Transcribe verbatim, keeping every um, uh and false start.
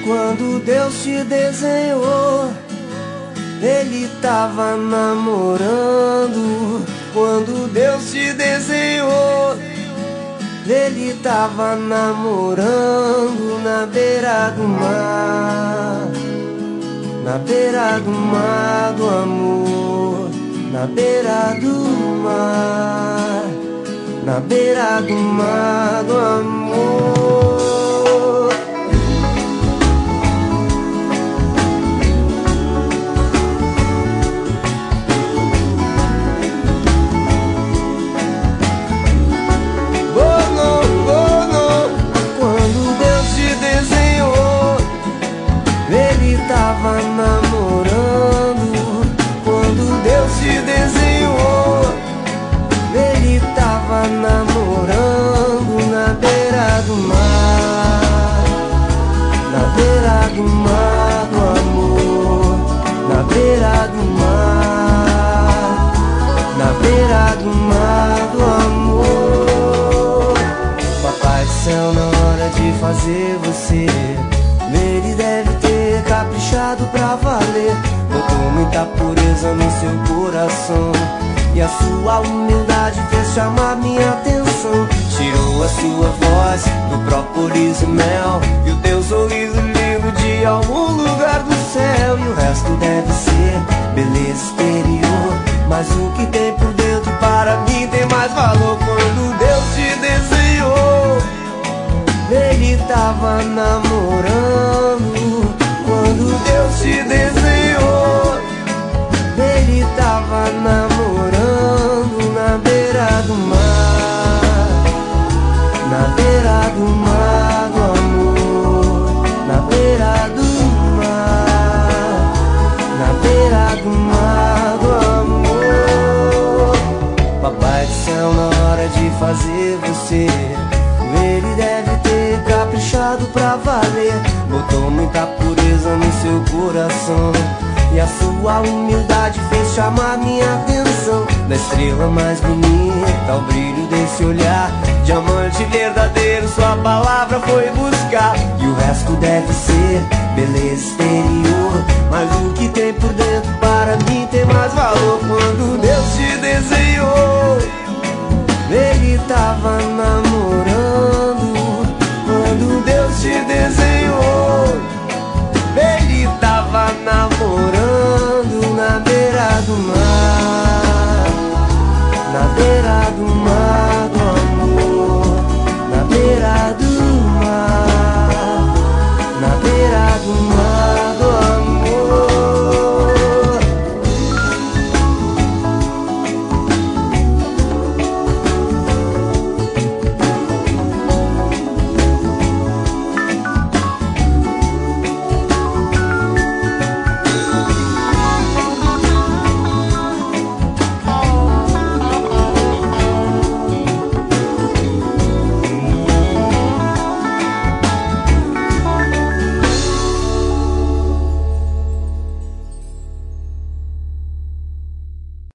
Quando Deus te desenhou, Ele tava namorando. Quando Deus te desenhou, Ele tava namorando na beira do mar, na beira do mar do amor, na beira do mar, na beira do mar do amor. Tava namorando. Quando Deus te desenhou, Ele tava namorando na beira do mar, na beira do mar do amor, na beira do mar, na beira do mar do amor. Papai do céu, na hora de fazer você, Ele deve ter caprichado pra valer. Botou muita pureza no seu coração, e a sua humildade fez chamar minha atenção. Tirou a sua voz do própolis e mel, e o teu sorriso lindo de algum lugar do céu. E o resto deve ser beleza exterior, mas o que tem por dentro para mim tem mais valor. Quando Deus te desenhou, Ele tava namorando. Quando Deus te desenhou, Ele tava namorando na beira do mar, na beira do mar do amor, na beira do mar, na beira do mar do amor. Papai do céu, na hora de fazer você, Ele deve ter caprichado pra valer. Botou muita pureza no seu coração, e a sua humildade fez chamar minha atenção. Da estrela mais bonita ao brilho desse olhar, diamante verdadeiro sua palavra foi buscar. E o resto deve ser beleza exterior,